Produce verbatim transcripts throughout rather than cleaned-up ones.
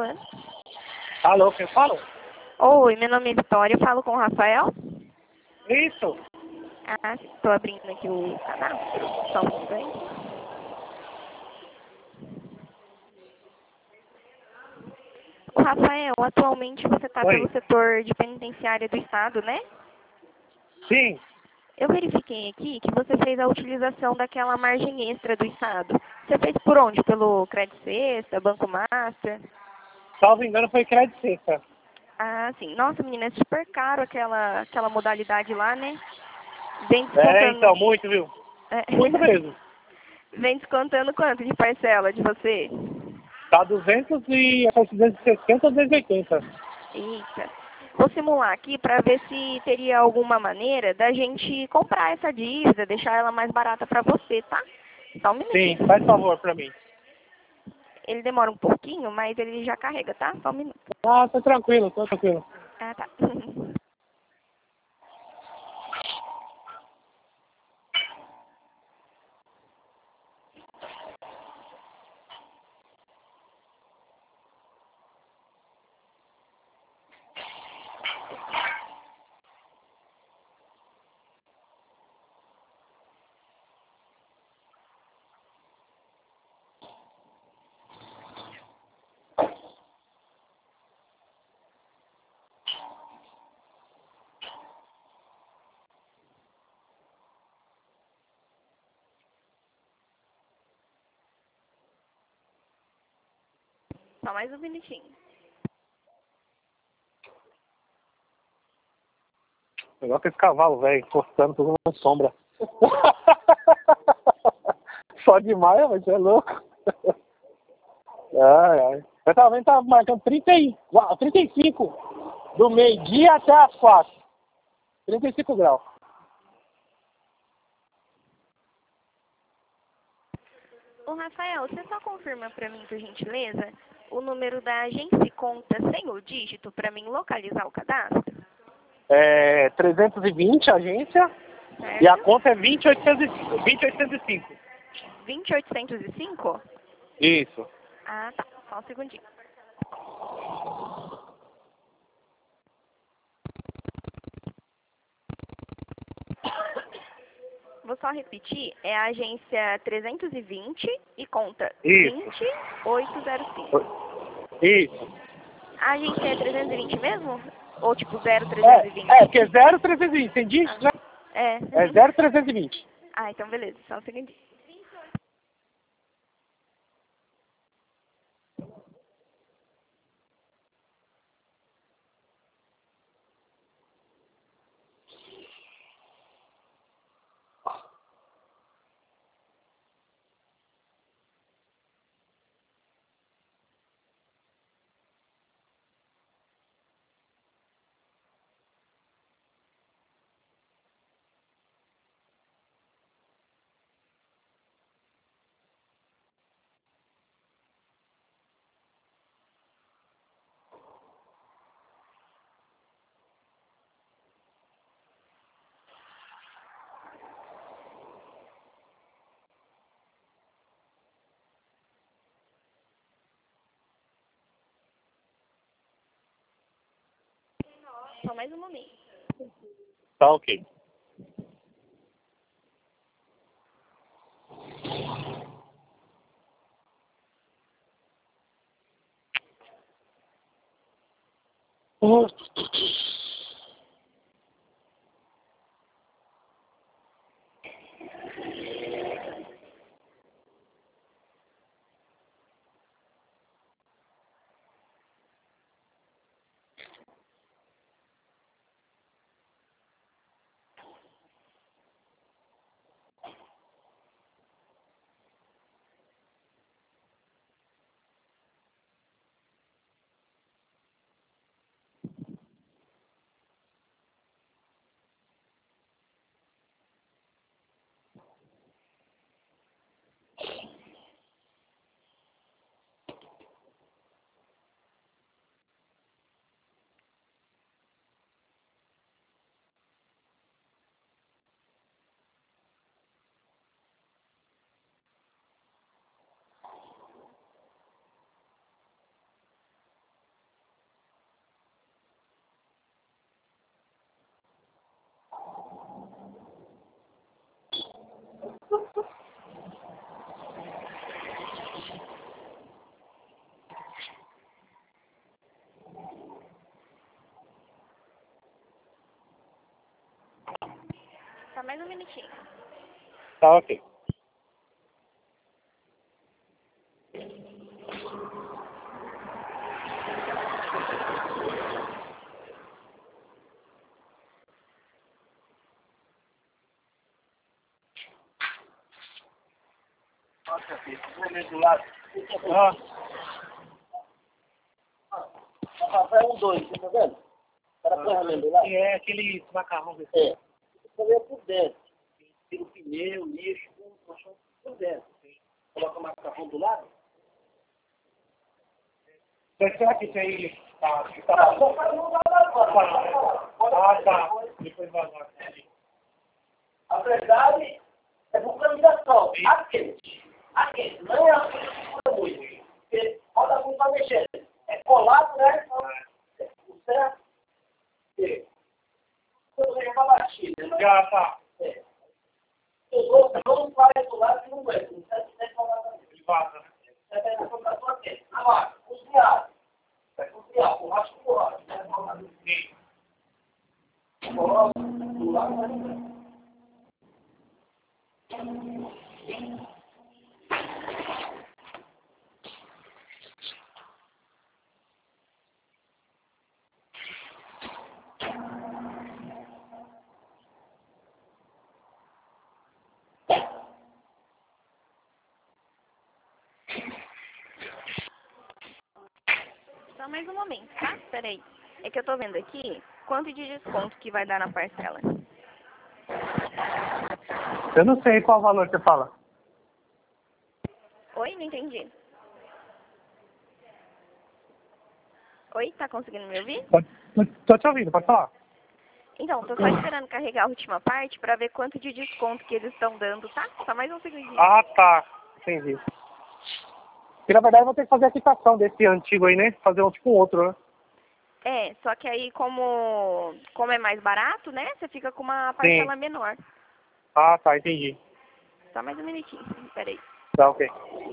falando? Alô, quem fala? Oi, meu nome é Vitória, eu falo com o Rafael. Isso. Ah, estou abrindo aqui o cadastro, só um instante. O Rafael, atualmente você está Oi. pelo setor de penitenciária do Estado, né? Sim. Eu verifiquei aqui que você fez a utilização daquela margem extra do Estado. Você fez por onde? Pelo Credit Sexta, Banco Master? Salvo engano foi crédito sexta. Ah, sim. Nossa, menina, é super caro aquela, aquela modalidade lá, né? Vem É, descontando... então, muito, viu? É. Muito mesmo. Vem descontando quanto de parcela de você? Tá duzentos e duzentos e sessenta ou duzentos e oitenta. Eita. Vou simular aqui para ver se teria alguma maneira da gente comprar essa dívida, deixar ela mais barata para você, tá? Só um Sim, minutinho. faz favor pra mim. Ele demora um pouquinho, mas ele já carrega, tá? Só um minuto. Ah, tô tranquilo, tô tranquilo. Ah, tá. Só mais um minutinho. Igual aquele cavalo, velho, encostando tudo na sombra. Só demais, mas você é louco. Ai, ai. Eu tava vendo, tava marcando trinta e, uau, trinta e cinco do meio-dia até as quatro. trinta e cinco graus. Ô, Rafael, você só confirma para mim, por gentileza, o número da agência e conta sem o dígito para mim localizar o cadastro? É trezentos e vinte a agência e a Certo? conta é vinte e oitocentos e cinco. vinte e oitocentos e cinco? Isso. Ah, tá. Só um segundinho. Vou só repetir, é a agência trezentos e vinte e conta Isso. vinte e oito zero cinco. Isso. A agência é trezentos e vinte mesmo? Ou tipo zero trezentos É, e vinte? é, porque é zero trezentos e vinte, tem dígito, né? Ah, é. É zero trezentos e vinte. Ah, então beleza, só um segundinho. Só mais um momento. Tá ok. Só mais um minutinho. Tá ok. Nossa, filho, vou do lado. Ah, Rafael um dois, tá vendo? Para a ferramenta do lado. é aquele macarrão desse. É. Você por dentro. Tira o pneu, lixo, tudo, colchão, por dentro. Coloca o macarrão do lado. Será que tem... Tá, Tá, tá. não vai lá agora. Ah, tá. Depois vai lá. A verdade é vulcanização. A quente. A quente. Não é a quente muito. Porque roda muito para mexer. É colado, né? O certo? É. Então, é uma batida. Né? Já tá. É. Os outros não vai do lado que não aguenta. Não serve que tem que falar também. Ele vaza, né? Você tem que colocar sua quente. Agora, cozinhar. Vai cozinhar. O racho com o racho. Sim. Coloca do lado, né? Só mais um momento, tá? Peraí. É que eu tô vendo aqui quanto de desconto que vai dar na parcela. Eu não sei qual valor você fala. Oi? Não entendi. Oi? Tá conseguindo me ouvir? Pode, tô te ouvindo, pode falar. Então, tô só esperando carregar a última parte pra ver quanto de desconto que eles estão dando, tá? Só mais um segundinho. Ah, tá. Entendi. E na verdade eu vou ter que fazer a quitação desse antigo aí, né? Fazer um tipo outro, né? É, só que aí como, como é mais barato, né? Você fica com uma parcela Sim. menor. Ah, tá, entendi. Só mais um minutinho. Peraí. Tá, ok.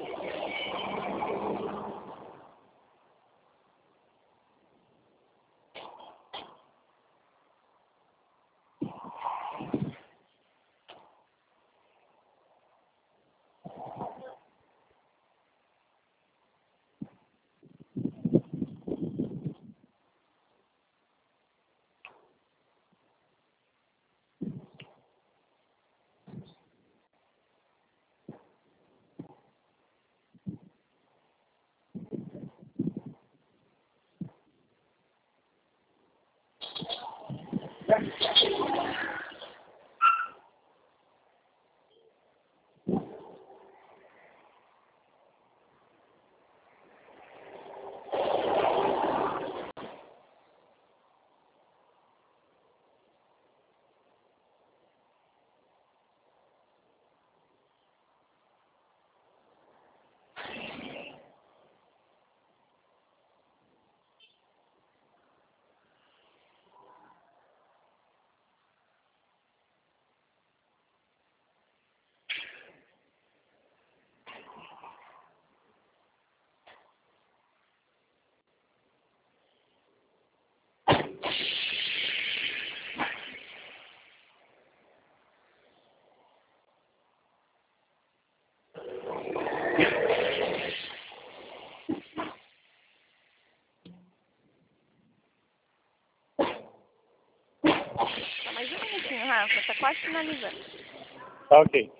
Só mais um minutinho, Rafa. Tá quase finalizando. Tá, ok.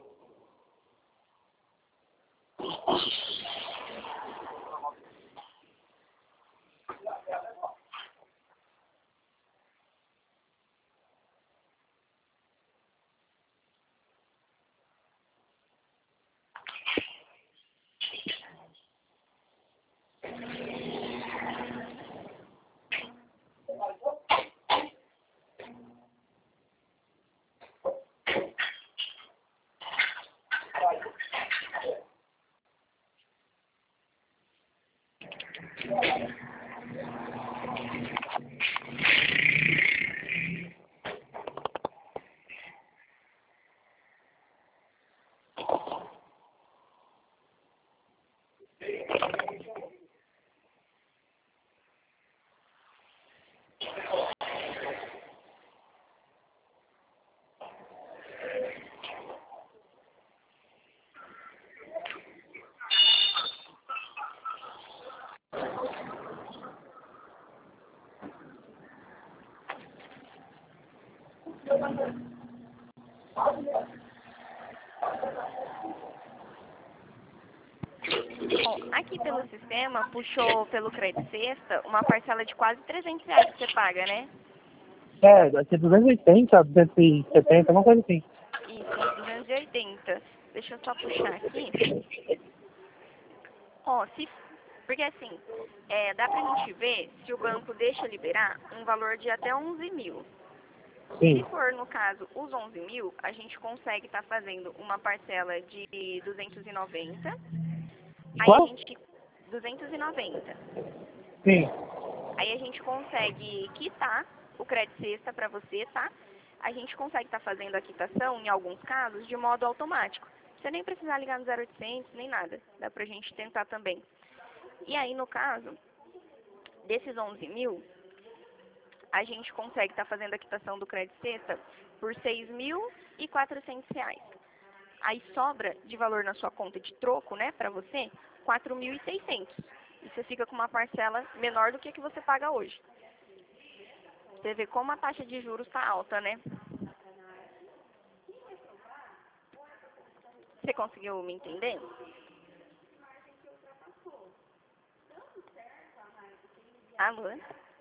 Bom, aqui pelo sistema, puxou pelo Crédito Sexta uma parcela de quase trezentos reais que você paga, né? É, aqui é duzentos e oitenta, duzentos e setenta, uma coisa assim. Isso, duzentos e oitenta. Deixa eu só puxar aqui. Ó, se... Porque assim, é, dá pra gente ver se o banco deixa liberar um valor de até onze mil. Sim. Se for, no caso, os onze mil, a gente consegue estar fazendo uma parcela de duzentos e noventa. Aí Qual? a gente... duzentos e noventa. Sim. Aí a gente consegue quitar o crédito sexta para você, tá? A gente consegue estar fazendo a quitação, em alguns casos, de modo automático. Você nem precisar ligar no zero oitocentos, nem nada. Dá pra gente tentar também. E aí, no caso, desses onze mil, a gente consegue estar fazendo a quitação do crédito sexta por seis mil e quatrocentos reais. Aí sobra de valor na sua conta de troco, né, pra você, quatro mil e seiscentos. E você fica com uma parcela menor do que a que você paga hoje. Você vê como a taxa de juros está alta, né? Você conseguiu me entender? Alô?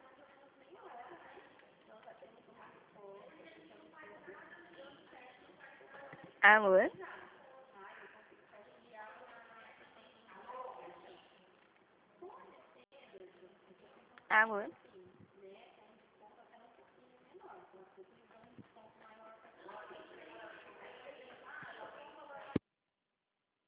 Alô? Alô?